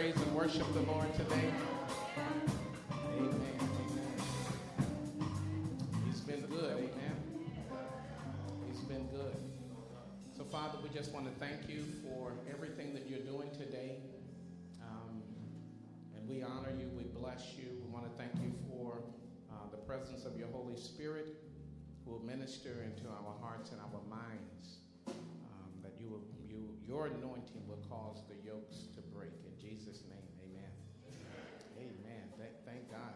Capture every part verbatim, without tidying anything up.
praise and worship the Lord today? Amen. Amen. He's been good. Amen. He's been good. So, Father, we just want to thank you for everything that you're doing today. Um, and we honor you. We bless you. We want to thank you for uh, the presence of your Holy Spirit who will minister into our hearts and our minds. Um, that you will, you, your anointing will cause the yokes to break. In Jesus' name, amen. Amen. Amen. Th- thank God.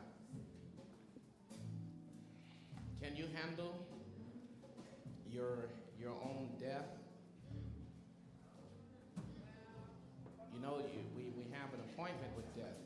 Can you handle your your own death? You know, you, we, we have an appointment with death.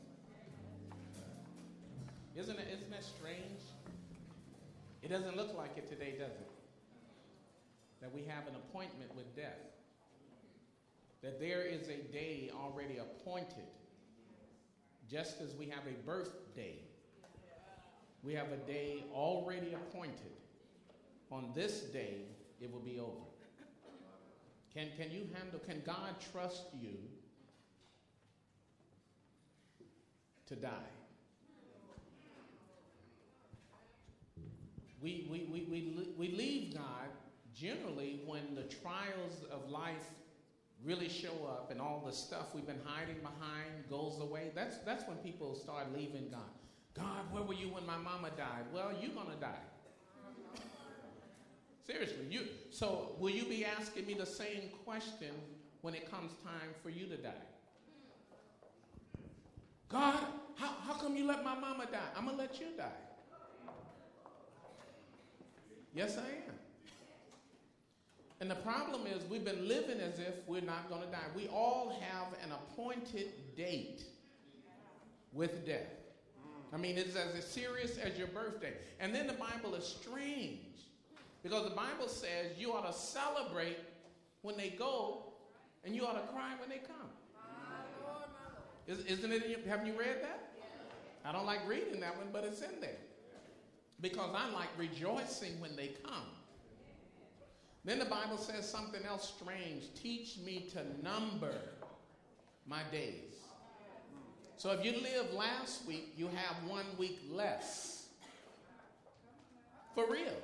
Isn't it, isn't that strange? It doesn't look like it today, does it? That we have an appointment with death. That there is a day already appointed. Just as we have a birthday, we have a day already appointed. On this day, it will be over. Can, can you handle, can God trust you to die? We, we, we, we, we leave God generally when the trials of life really show up and all the stuff we've been hiding behind goes away. That's, that's when people start leaving God. God, where were you when my mama died? Well, you're going to die. Seriously. You, so will you be asking me the same question when it comes time for you to die? God, how, how come you let my mama die? I'm going to let you die. Yes, I am. And the problem is we've been living as if we're not going to die. We all have an appointed date with death. I mean, it's as serious as your birthday. And then the Bible is strange because the Bible says you ought to celebrate when they go and you ought to cry when they come. Isn't it? Haven't you read that? I don't like reading that one, but it's in there. Because I like rejoicing when they come. Then the Bible says something else strange. Teach me to number my days. So if you lived last week, you have one week less. For real.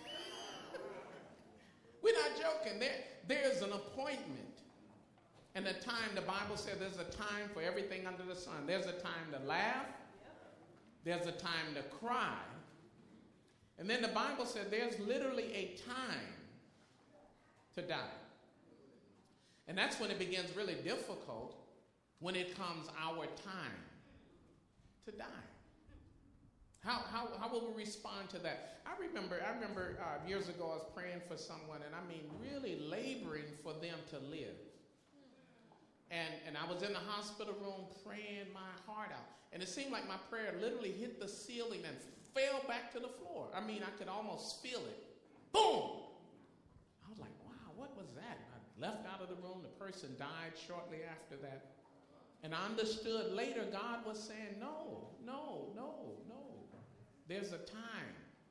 We're not joking. There, there's an appointment. And a time, the Bible says there's a time for everything under the sun. There's a time to laugh. There's a time to cry. And then the Bible said there's literally a time to die. And that's when it begins really difficult, when it comes our time to die. How, how, how will we respond to that? I remember, I remember uh, years ago I was praying for someone, and I mean really laboring for them to live. And, and I was in the hospital room praying my heart out. And it seemed like my prayer literally hit the ceiling and fell back to the floor. I mean, I could almost feel it. Boom! I was like, wow, what was that? I left out of the room. The person died shortly after that. And I understood later God was saying, no, no, no, no. There's a time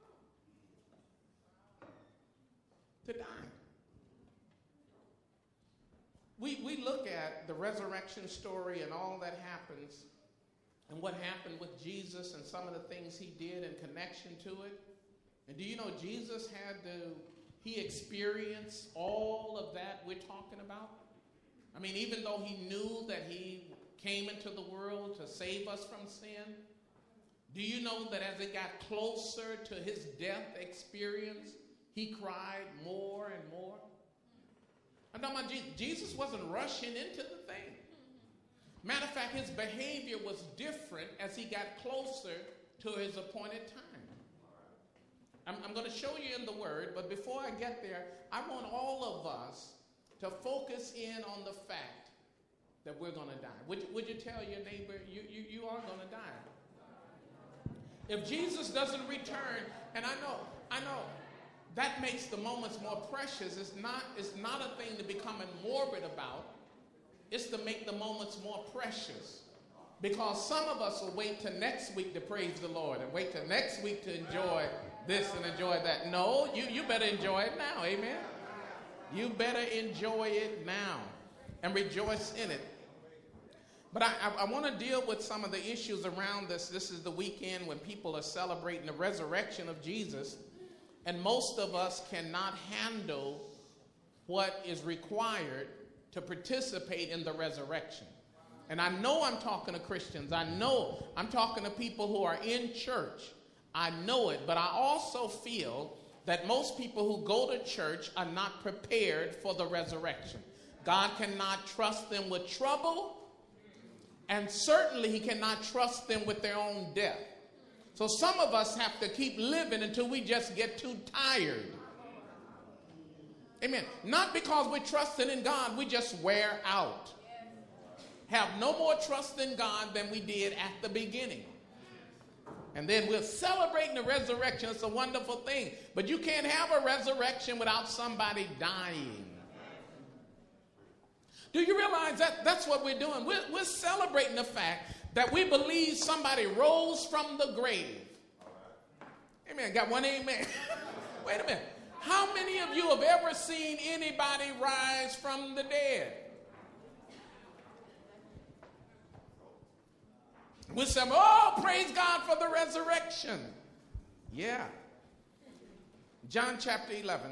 to die. We, we look at the resurrection story and all that happens and what happened with Jesus and some of the things he did in connection to it. And do you know Jesus had to, he experienced all of that we're talking about? I mean, even though he knew that he came into the world to save us from sin, do you know that as it got closer to his death experience, he cried more and more? I'm talking about Jesus. Jesus wasn't rushing into the thing. Matter of fact, his behavior was different as he got closer to his appointed time. I'm, I'm going to show you in the Word, but before I get there, I want all of us to focus in on the fact that we're going to die. Would, would you tell your neighbor, you, you, you are going to die? If Jesus doesn't return, and I know, I know, that makes the moments more precious. It's not, it's not a thing to become morbid about. It's to make the moments more precious. Because some of us will wait till next week to praise the Lord and wait till next week to enjoy this and enjoy that. No, you, you better enjoy it now. Amen. You better enjoy it now and rejoice in it. But I, I, I want to deal with some of the issues around this. This is the weekend when people are celebrating the resurrection of Jesus, and most of us cannot handle what is required to participate in the resurrection. And I know I'm talking to Christians. I know I'm talking to people who are in church. I know it, but I also feel that most people who go to church are not prepared for the resurrection. God cannot trust them with trouble, and certainly he cannot trust them with their own death. So some of us have to keep living until we just get too tired. Amen. Not because we're trusting in God, we just wear out. Have no more trust in God than we did at the beginning. And then we're celebrating the resurrection. It's a wonderful thing. But you can't have a resurrection without somebody dying. Do you realize that that's what we're doing? We're, we're celebrating the fact that we believe somebody rose from the grave. Amen. Got one amen. Wait a minute. How many of you have ever seen anybody rise from the dead? We say, oh, praise God for the resurrection. Yeah. John chapter eleven.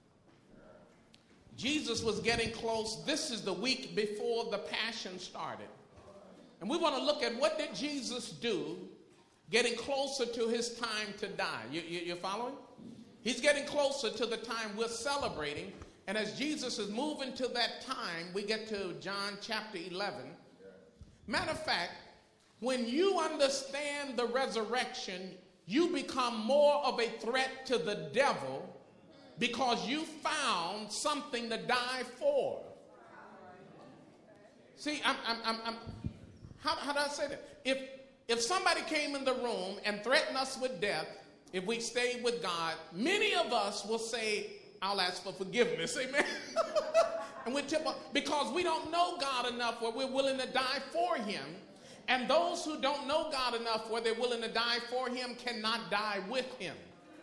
Jesus was getting close. This is the week before the Passion started. And we want to look at what did Jesus do getting closer to his time to die. You, you, you following? He's getting closer to the time we're celebrating. And as Jesus is moving to that time, we get to John chapter eleven. Matter of fact, when you understand the resurrection, you become more of a threat to the devil because you found something to die for. See, I'm, I'm, I'm, I'm, how, how do I say that? If, if somebody came in the room and threatened us with death, if we stayed with God, many of us will say, I'll ask for forgiveness, amen? And we tip up, because we don't know God enough where we're willing to die for him. And those who don't know God enough where they're willing to die for him cannot die with him.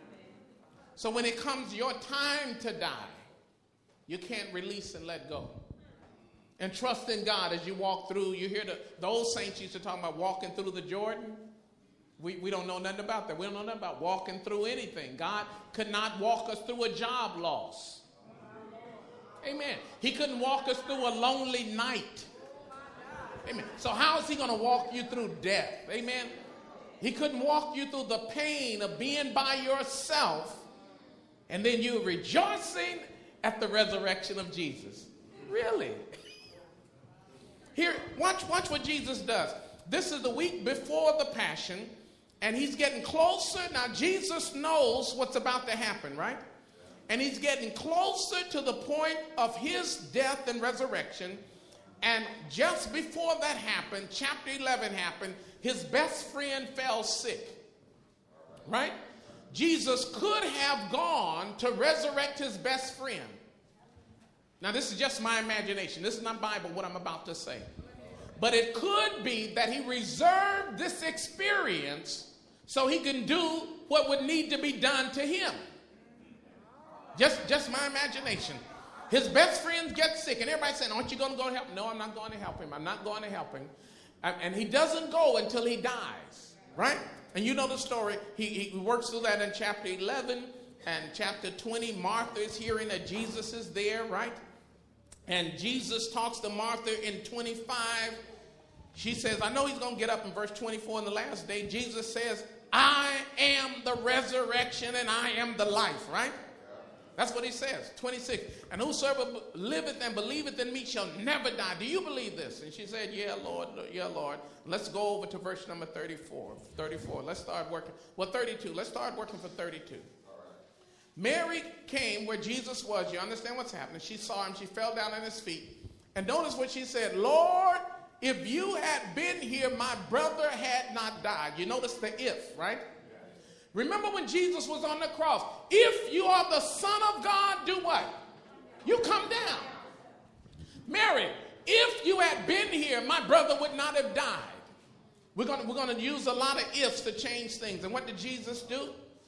So when it comes your time to die, you can't release and let go. And trust in God as you walk through. You hear the, the old saints used to talk about walking through the Jordan. We, we don't know nothing about that. We don't know nothing about walking through anything. God could not walk us through a job loss. Amen. He couldn't walk us through a lonely night. Amen. So how is he going to walk you through death? Amen. He couldn't walk you through the pain of being by yourself and then you rejoicing at the resurrection of Jesus. Really? Here, watch, watch what Jesus does. This is the week before the Passion, and he's getting closer. Now, Jesus knows what's about to happen, right? And he's getting closer to the point of his death and resurrection. And just before that happened, chapter eleven happened, his best friend fell sick, right? Jesus could have gone to resurrect his best friend. Now, this is just my imagination. This is not Bible, what I'm about to say. But it could be that he reserved this experience so he can do what would need to be done to him. Just, just my imagination. His best friends get sick, and everybody's saying, aren't you going to go to help him? No, I'm not going to help him. I'm not going to help him. And he doesn't go until he dies, right? And you know the story. He, he works through that in chapter eleven and chapter twenty. Martha is hearing that Jesus is there, right? And Jesus talks to Martha in twenty-five. She says, I know he's going to get up in verse twenty-four in the last day. Jesus says, I am the resurrection and I am the life, right? That's what he says. twenty-six. And whosoever liveth and believeth in me shall never die. Do you believe this? And she said, yeah, Lord. Yeah, Lord. Let's go over to verse number thirty-four. thirty-four. Let's start working. Well, thirty-two. Let's start working for thirty-two. Mary came where Jesus was. You understand what's happening? She saw him. She fell down at his feet. And notice what she said. Lord, if you had been here, my brother had not died. You notice the if, right? Remember when Jesus was on the cross. If you are the Son of God, do what? You come down. Mary, if you had been here, my brother would not have died. We're going we're going to use a lot of ifs to change things. And what did Jesus do?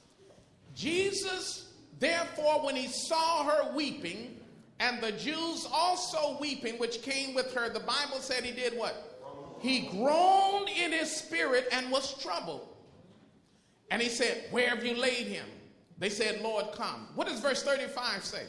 Jesus, therefore, when he saw her weeping, and the Jews also weeping, which came with her, the Bible said he did what? he groaned in his spirit and was troubled. And he said, where have you laid him? They said, Lord, come. What does verse thirty-five say?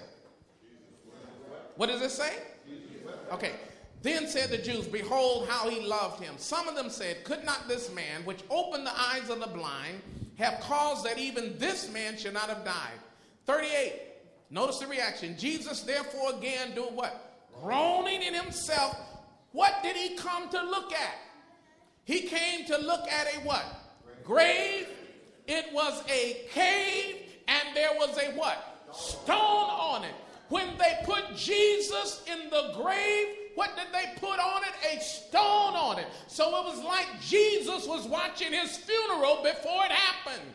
What does it say? Okay. Then said the Jews, behold how he loved him. Some of them said, could not this man, which opened the eyes of the blind, have caused that even this man should not have died? thirty-eight. Notice the reaction. Jesus therefore again do what? Groaning in himself. What did he come to look at? He came to look at a what? Grave. It was a cave, and there was a what? Stone on it. When they put Jesus in the grave, what did they put on it? A stone on it. So it was like Jesus was watching his funeral before it happened.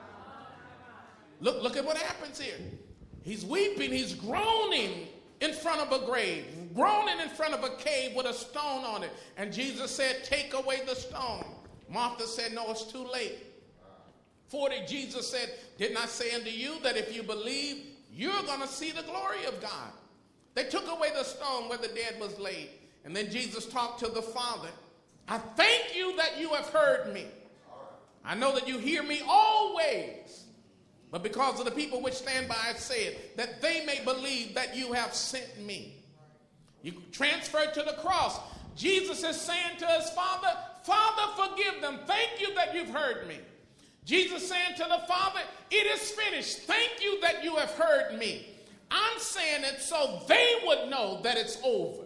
Look, look at what happens here. He's weeping, he's groaning in front of a grave, groaning in front of a cave with a stone on it. And Jesus said, take away the stone. Martha said, no, it's too late. forty, Jesus said, didn't I say unto you that if you believe, you're going to see the glory of God? They took away the stone where the dead was laid. And then Jesus talked to the Father. I thank you that you have heard me. I know that you hear me always. But because of the people which stand by, I say it, that they may believe that you have sent me. You transferred to the cross. Jesus is saying to his Father, Father, forgive them. Thank you that you've heard me. Jesus saying to the Father, it is finished. Thank you that you have heard me. I'm saying it so they would know that it's over.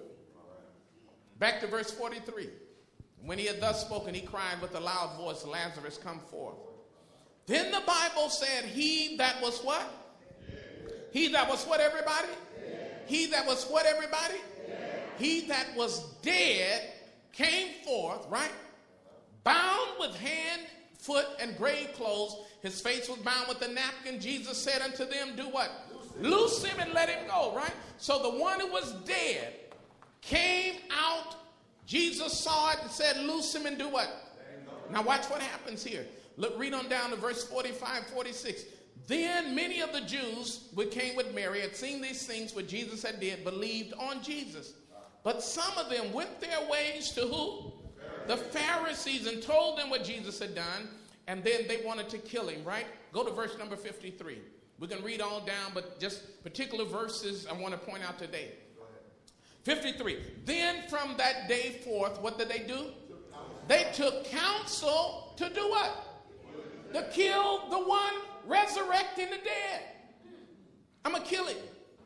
Back to verse forty-three. When he had thus spoken, he cried with a loud voice, Lazarus, come forth. Then the Bible said, he that was what? Dead. He that was what, everybody? Dead. He that was what, everybody? Dead. He that was dead came forth, right? Bound with hand, foot, and grave clothes. His face was bound with a napkin. Jesus said unto them, do what? Loose him and let him go, right? So the one who was dead came out. Jesus saw it and said, loose him and do what? Now watch what happens here. Look, read on down to verse forty-five, forty-six. Then many of the Jews which came with Mary had seen these things which Jesus had did, believed on Jesus. But some of them went their ways to who? The Pharisees, and told them what Jesus had done, and then they wanted to kill him, right? Go to verse number fifty-three. We can read all down, but just particular verses I want to point out today. fifty-three. Then from that day forth, what did they do? They took counsel to do what? To kill the one resurrecting the dead. I'm going to kill him.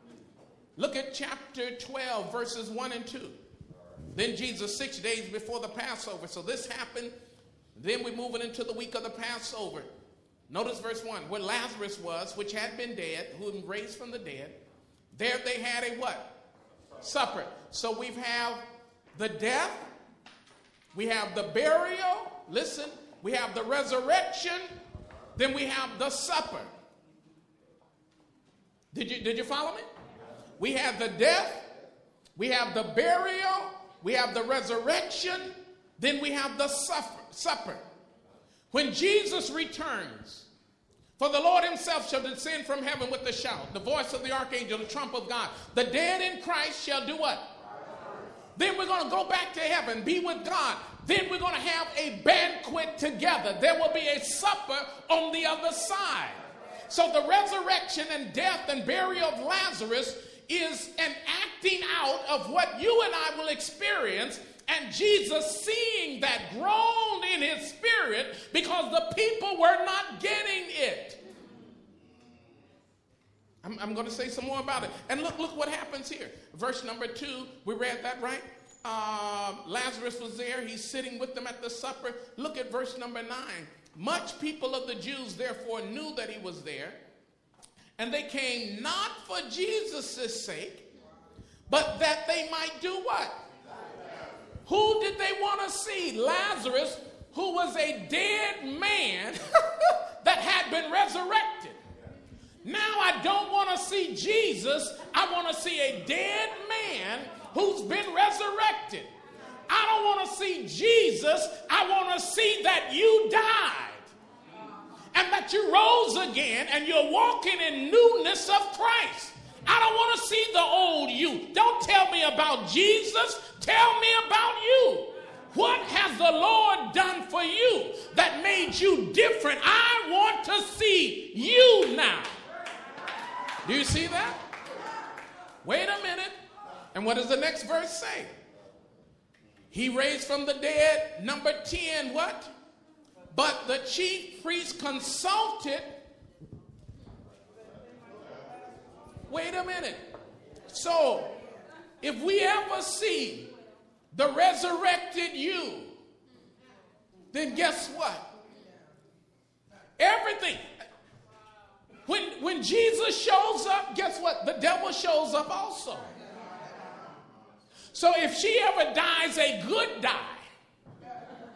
Look at chapter twelve, verses one and two. Then Jesus, six days before the Passover. So this happened. Then we're moving into the week of the Passover. Notice verse one. Where Lazarus was, which had been dead, who had been raised from the dead, there they had a what? Supper. So we have the death. We have the burial. Listen. We have the resurrection. Then we have the supper. Did you, did you follow me? We have the death. We have the burial. We have the resurrection. Then we have the supper. supper. When Jesus returns, for the Lord himself shall descend from heaven with a shout, the voice of the archangel, the trump of God. The dead in Christ shall do what? Then we're going to go back to heaven, be with God. Then we're going to have a banquet together. There will be a supper on the other side. So the resurrection and death and burial of Lazarus is an acting out of what you and I will experience. And Jesus, seeing that, groaned in his spirit because the people were not getting it. I'm, I'm going to say some more about it. And look, look what happens here. Verse number two, we read that, right? Uh, Lazarus was there. He's sitting with them at the supper. Look at verse number nine. Much people of the Jews therefore knew that he was there. And they came not for Jesus' sake, but that they might do what? Who did they want to see? Lazarus, who was a dead man that had been resurrected. Now I don't want to see Jesus. I want to see a dead man who's been resurrected. I don't want to see Jesus. I want to see that you died and that you rose again and you're walking in newness of Christ. I don't want to see the old you. Don't tell me about Jesus. Tell me about you. What has the Lord done for you that made you different? I want to see you now. Do you see that? Wait a minute. And what does the next verse say? He raised from the dead. Number ten, what? But the chief priest consulted. Wait a minute. So, if we ever see the resurrected you, then guess what? Everything. When, when Jesus shows up, guess what? The devil shows up also. So if she ever dies a good die,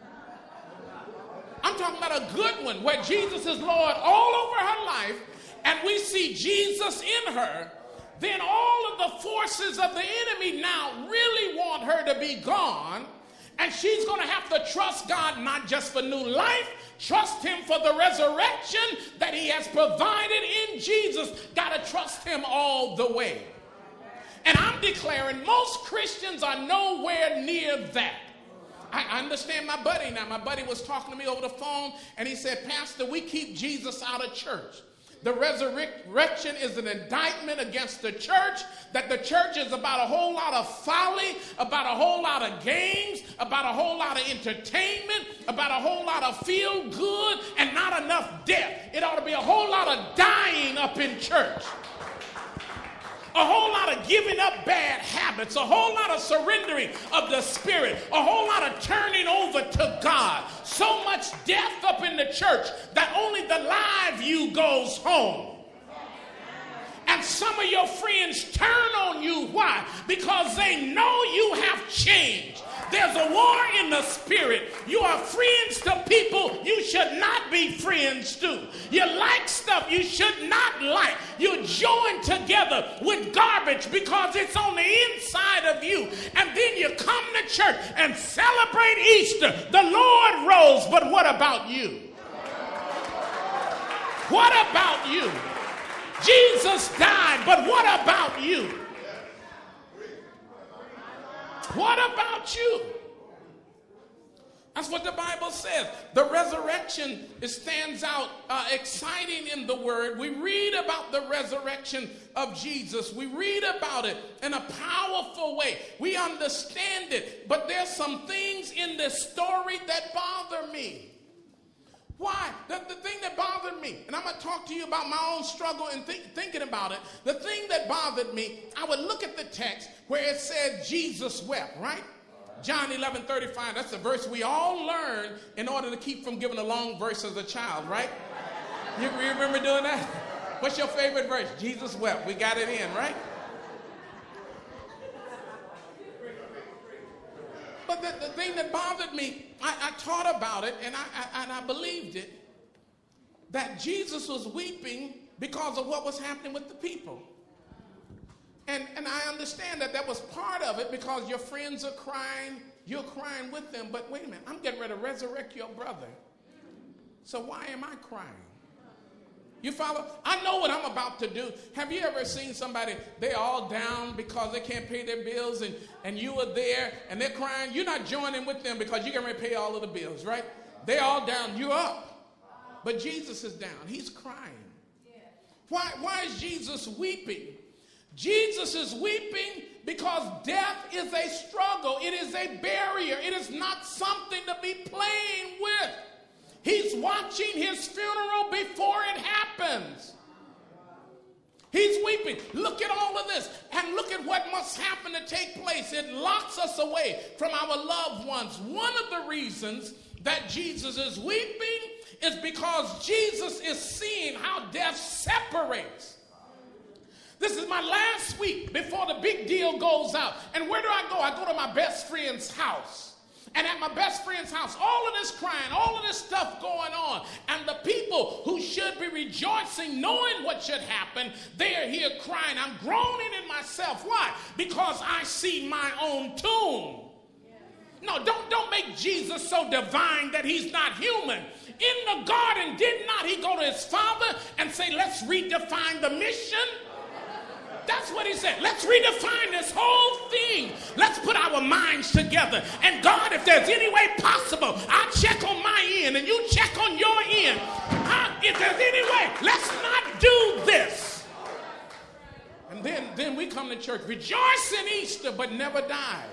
I'm talking about a good one where Jesus is Lord all over her life and we see Jesus in her, then all of the forces of the enemy now really want her to be gone, and she's going to have to trust God not just for new life, trust him for the resurrection that he has provided in Jesus. Got to trust him all the way. And I'm declaring most Christians are nowhere near that. I understand my buddy now. My buddy was talking to me over the phone, and he said, Pastor, we keep Jesus out of church. The resurrection is an indictment against the church, that the church is about a whole lot of folly, about a whole lot of games, about a whole lot of entertainment, about a whole lot of feel good, and not enough death. It ought to be a whole lot of dying up in church. A whole lot of giving up bad habits, a whole lot of surrendering of the spirit, a whole lot of turning over to God. So much death up in the church that only the live you goes home. And some of your friends turn on you. Why? Because they know you have changed. There's a war in the spirit. You are friends to people you should not be friends to. You like stuff you should not like. You join together with garbage because it's on the inside of you. And then you come to church and celebrate Easter. The Lord rose, but what about you? What about you? Jesus died, but what about you? What about you? That's what the Bible says. The resurrection, it stands out uh, exciting in the word. We read about the resurrection of Jesus. We read about it in a powerful way. We understand it. But there's some things in this story that bother me. Why? The, the thing that bothered me, and I'm going to talk to you about my own struggle and think, thinking about it. The thing that bothered me, I would look at the text where it said Jesus wept, right? John eleven thirty-five, that's the verse we all learn in order to keep from giving a long verse as a child, right? You, you remember doing that? What's your favorite verse? Jesus wept. We got it in, right? But the, the thing that bothered me, I, I taught about it, and I, I, and I believed it, that Jesus was weeping because of what was happening with the people. And, and I understand that that was part of it because your friends are crying, you're crying with them. But wait a minute, I'm getting ready to resurrect your brother. So why am I crying? You follow? I know what I'm about to do. Have you ever seen somebody, they're all down because they can't pay their bills, and, and you are there and they're crying? You're not joining with them because you're going to pay all of the bills, right? They're all down, you're up. But Jesus is down. He's crying. Why, why is Jesus weeping? Jesus is weeping because death is a struggle. It is a barrier. It is not something to be playing with. He's watching his funeral before it happens. He's weeping. Look at all of this, and look at what must happen to take place. It locks us away from our loved ones. One of the reasons that Jesus is weeping is because Jesus is seeing how death separates. This is my last week before the big deal goes out. And where do I go? I go to my best friend's house. And at my best friend's house, all of this crying, all of this stuff going on. And the people who should be rejoicing, knowing what should happen, they are here crying. I'm groaning in myself. Why? Because I see my own tomb. No, don't, don't make Jesus so divine that he's not human. In the garden, did not he go to his Father and say, let's redefine the mission? That's what he said. Let's redefine this whole thing. King. Let's put our minds together. And God, if there's any way possible, I'll check on my end and you check on your end. I, if there's any way, let's not do this. And then, then we come to church, rejoice in Easter, but never died.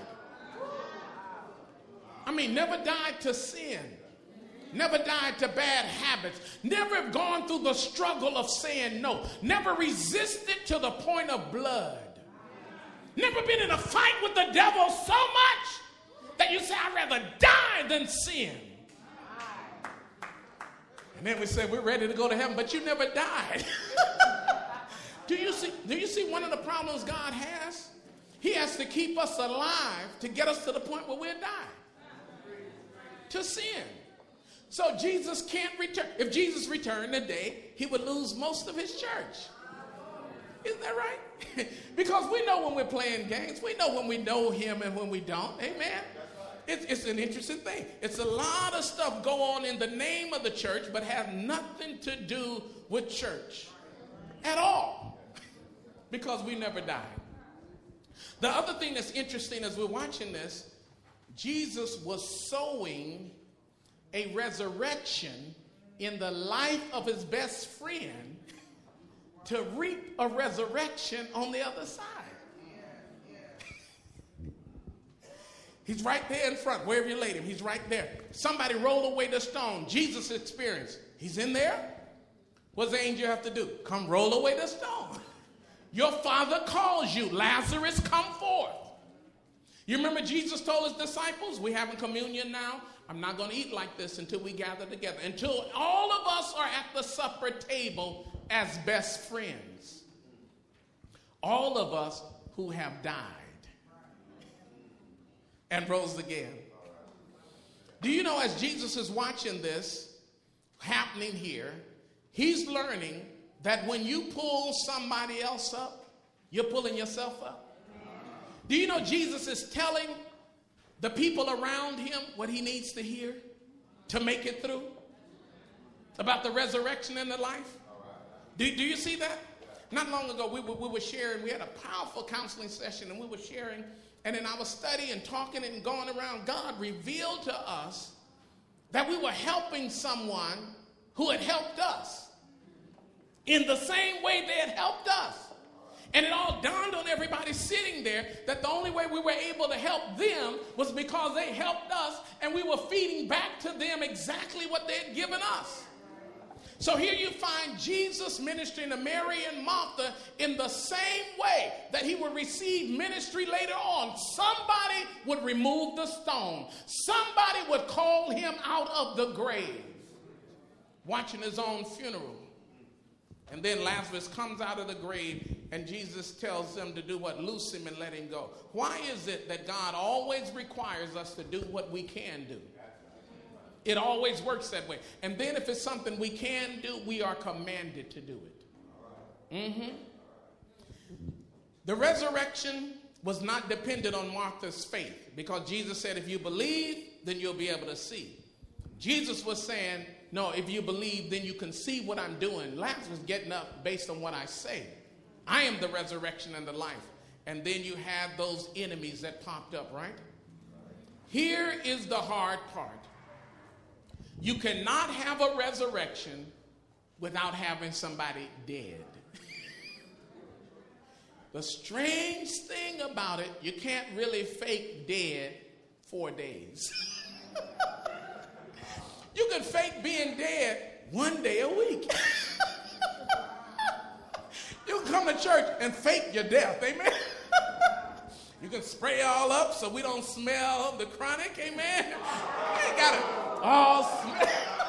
I mean, never died to sin. Never died to bad habits. Never have gone through the struggle of saying no. Never resisted to the point of blood. Never been in a fight with the devil so much that you say, I'd rather die than sin. And then we say, we're ready to go to heaven, but you never died. do you see, do you see one of the problems God has? He has to keep us alive to get us to the point where we'll die. To sin. So Jesus can't return. If Jesus returned today, he would lose most of his church. Isn't that right? Because we know when we're playing games. We know when we know him and when we don't. Amen. It's, it's an interesting thing. It's a lot of stuff go on in the name of the church, but have nothing to do with church at all. Because we never died. The other thing that's interesting as we're watching this, Jesus was sowing a resurrection in the life of his best friend to reap a resurrection on the other side. He's right there in front, wherever you laid him. He's right there. Somebody rolled away the stone. Jesus experienced. He's in there. What does the angel have to do? Come roll away the stone. Your father calls you. Lazarus, come forth. You remember Jesus told his disciples, we having communion now. I'm not going to eat like this until we gather together. Until all of us are at the supper table as best friends. All of us who have died and rose again. Do you know, as Jesus is watching this happening here, he's learning that when you pull somebody else up, you're pulling yourself up. Do you know Jesus is telling the people around him what he needs to hear to make it through? About the resurrection and the life? Do, do you see that? Not long ago, we were, we were sharing, we had a powerful counseling session, and we were sharing, and in our study and talking and going around, God revealed to us that we were helping someone who had helped us in the same way they had helped us. And it all dawned on everybody sitting there that the only way we were able to help them was because they helped us, and we were feeding back to them exactly what they had given us. So here you find Jesus ministering to Mary and Martha in the same way that he would receive ministry later on. Somebody would remove the stone. Somebody would call him out of the grave, watching his own funeral. And then Lazarus comes out of the grave, and Jesus tells them to do what? Loose him and let him go. Why is it that God always requires us to do what we can do? It always works that way. And then if it's something we can do, we are commanded to do it. Mm-hmm. The resurrection was not dependent on Martha's faith, because Jesus said, if you believe, then you'll be able to see. Jesus was saying, no, if you believe, then you can see what I'm doing. Lazarus getting up based on what I say. I am the resurrection and the life. And then you have those enemies that popped up, right? Here is the hard part. You cannot have a resurrection without having somebody dead. The strange thing about it, you can't really fake dead four days. You can fake being dead one day a week. You can come to church and fake your death, amen? You can spray all up so we don't smell the chronic, amen? You ain't got to all smell.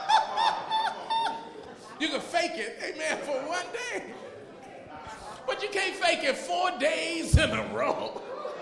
You can fake it, amen, for one day. But you can't fake it four days in a row.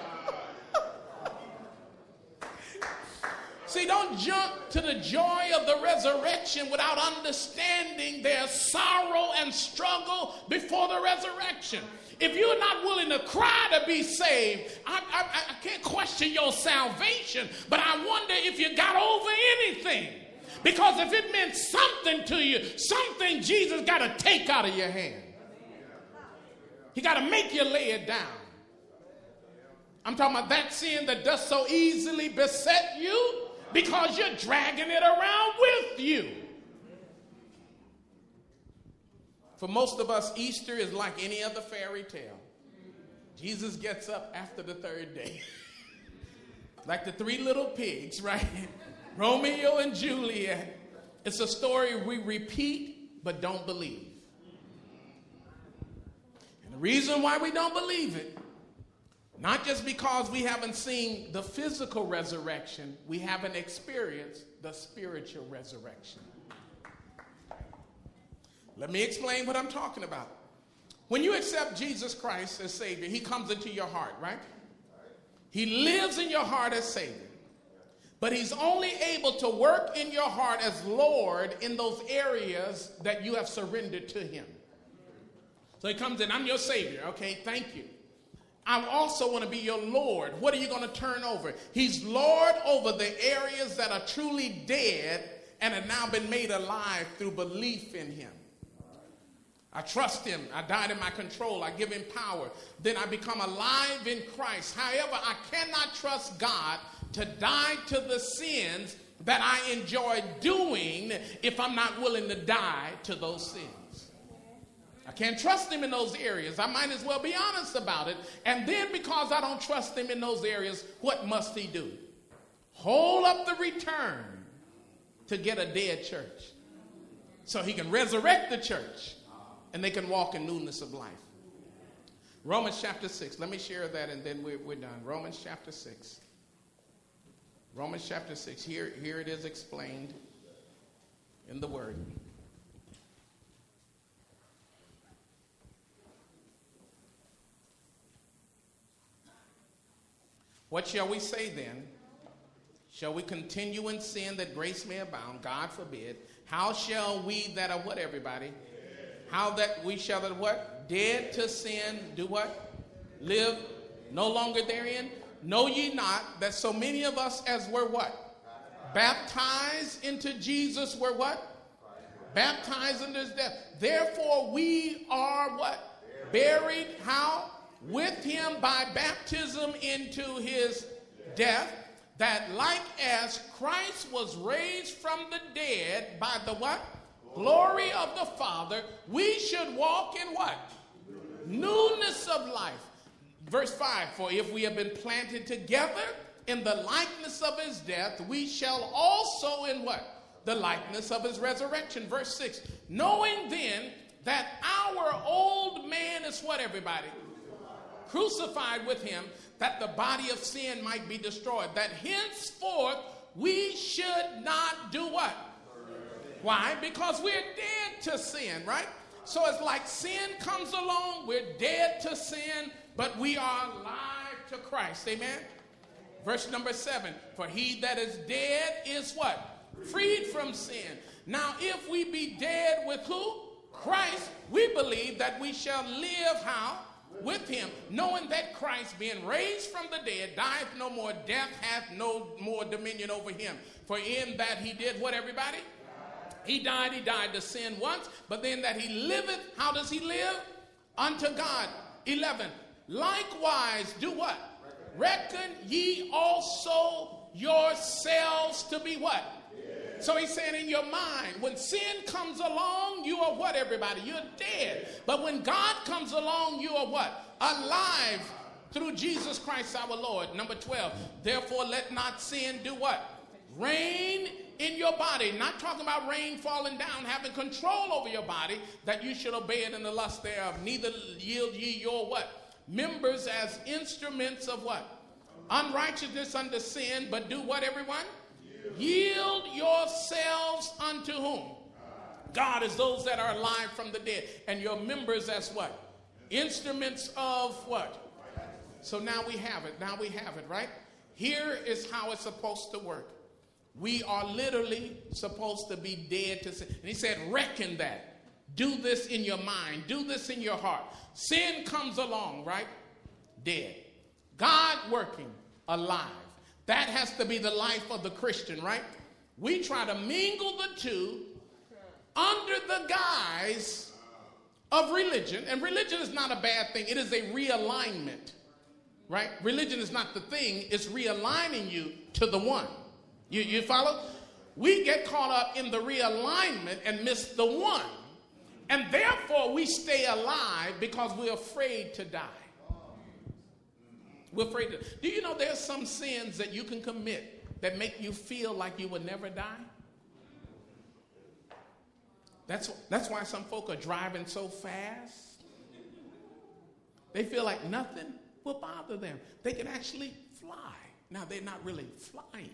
See, don't jump to the joy of the resurrection without understanding there's sorrow and struggle before the resurrection. If you're not willing to cry to be saved, I, I, I can't question your salvation, but I wonder if you got over anything. Because if it meant something to you, something Jesus got to take out of your hand. He got to make you lay it down. I'm talking about that sin that does so easily beset you because you're dragging it around with you. For most of us, Easter is like any other fairy tale. Jesus gets up after the third day. Like the three little pigs, right? Romeo and Juliet. It's a story we repeat but don't believe. And the reason why we don't believe it, not just because we haven't seen the physical resurrection, we haven't experienced the spiritual resurrection. Let me explain what I'm talking about. When you accept Jesus Christ as Savior, he comes into your heart, right? He lives in your heart as Savior. But he's only able to work in your heart as Lord in those areas that you have surrendered to him. So he comes in, I'm your Savior. Okay, thank you. I also want to be your Lord. What are you going to turn over? He's Lord over the areas that are truly dead and have now been made alive through belief in him. I trust him. I died in my control. I give him power. Then I become alive in Christ. However, I cannot trust God to die to the sins that I enjoy doing if I'm not willing to die to those sins. I can't trust him in those areas. I might as well be honest about it. And then because I don't trust him in those areas, what must he do? Hold up the return to get a dead church so he can resurrect the church and they can walk in newness of life. Romans chapter six. Let me share that and then we're, we're done. Romans chapter six. Romans chapter six. Here, here it is explained in the word. What shall we say then? Shall we continue in sin that grace may abound? God forbid. How shall we that are what, everybody? How that we shall that what? Dead to sin, do what? Live no longer therein. Know ye not that so many of us as were what? Baptized into Jesus were what? Baptized into his death. Therefore we are what? Buried, how? With him by baptism into his death, that like as Christ was raised from the dead by the what? Glory of the Father, we should walk in what? Newness of life. Verse five, for if we have been planted together in the likeness of his death, we shall also in what? The likeness of his resurrection. Verse six, knowing then that our old man is what, everybody? Crucified with him, that the body of sin might be destroyed, that henceforth we should not do what? Why? Because we're dead to sin, right? So it's like sin comes along, we're dead to sin, but we are alive to Christ. Amen? Verse number seven, for he that is dead is what? Freed from sin. Now if we be dead with who? Christ, we believe that we shall live how? With him, knowing that Christ, being raised from the dead, dieth no more, death hath no more dominion over him. For in that he did what, everybody? He died, he died to sin once, but then that he liveth, how does he live? Unto God. eleven. Likewise, do what? Reckon ye also yourselves to be what? So he's saying in your mind, when sin comes along, you are what, everybody? You're dead. But when God comes along, you are what? Alive through Jesus Christ our Lord. Number twelve, therefore let not sin do what? Reign in your body. Not talking about rain falling down, having control over your body, that you should obey it in the lust thereof. Neither yield ye your what? Members as instruments of what? Unrighteousness unto sin, but do what, everyone? Yield yourselves unto whom? God is those that are alive from the dead. And your members as what? Instruments of what? So now we have it. Now we have it, right? Here is how it's supposed to work. We are literally supposed to be dead to sin. And he said, reckon that. Do this in your mind. Do this in your heart. Sin comes along, right? Dead. God working, alive. That has to be the life of the Christian, right? We try to mingle the two under the guise of religion. And religion is not a bad thing. It is a realignment. right? Religion is not the thing. It's realigning you to the one. You, you follow? We get caught up in the realignment and miss the one. And therefore, we stay alive because we're afraid to die. We're afraid to. Do you know there's some sins that you can commit that make you feel like you will never die? That's, that's why some folk are driving so fast. They feel like nothing will bother them. They can actually fly. Now, they're not really flying,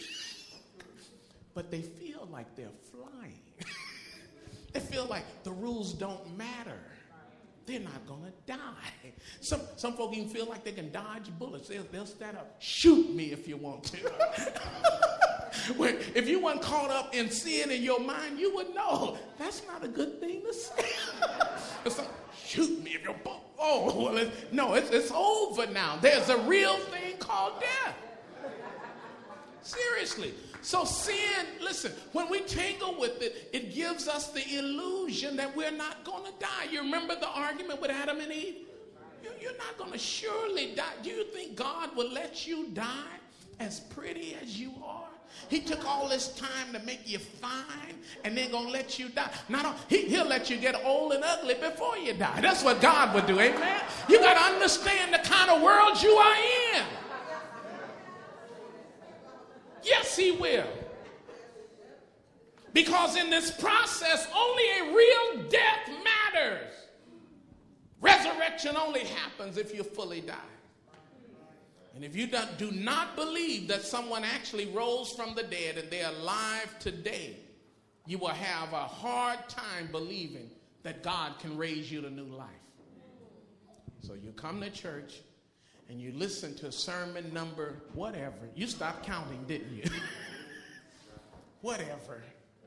but they feel like they're flying. They feel like the rules don't matter. They're not going to die. Some some folk even feel like they can dodge bullets. They'll, they'll stand up, shoot me if you want to. When, if you weren't caught up in sin in your mind, you would know that's not a good thing to say. It's like, shoot me if you're... Oh, well, it's, no, it's, it's over now. There's a real thing called death. Seriously. So sin, listen, when we tangle with it, it gives us the illusion that we're not going to die. You remember the argument with Adam and Eve? You, you're not going to surely die. Do you think God will let you die as pretty as you are? He took all this time to make you fine and then going to let you die. Not, he, he'll let you get old and ugly before you die. That's what God would do, amen? You got to understand the kind of world you are in. Yes, he will. Because in this process, only a real death matters. Resurrection only happens if you fully die. And if you don't, do not believe that someone actually rose from the dead and they're alive today, you will have a hard time believing that God can raise you to new life. So you come to church and you listen to sermon number whatever. You stopped counting, didn't you? Whatever.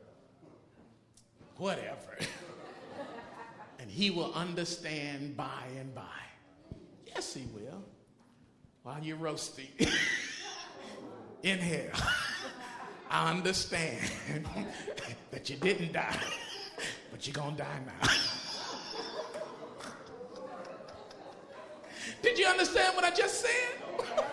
Whatever. And he will understand by and by. Yes, he will. While you're roasting. Inhale. I understand that you didn't die, but you're going to die now. Did you understand what I just said?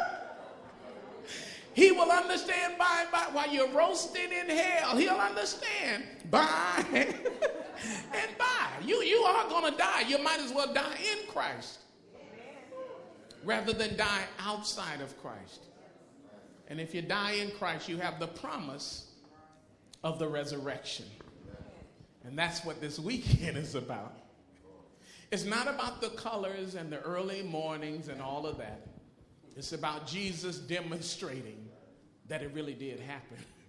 He will understand by and by. While you're roasting in hell, he'll understand by and by. You, you are going to die. You might as well die in Christ rather than die outside of Christ. And if you die in Christ, you have the promise of the resurrection. And that's what this weekend is about. It's not about the colors and the early mornings and all of that. It's about Jesus demonstrating that it really did happen.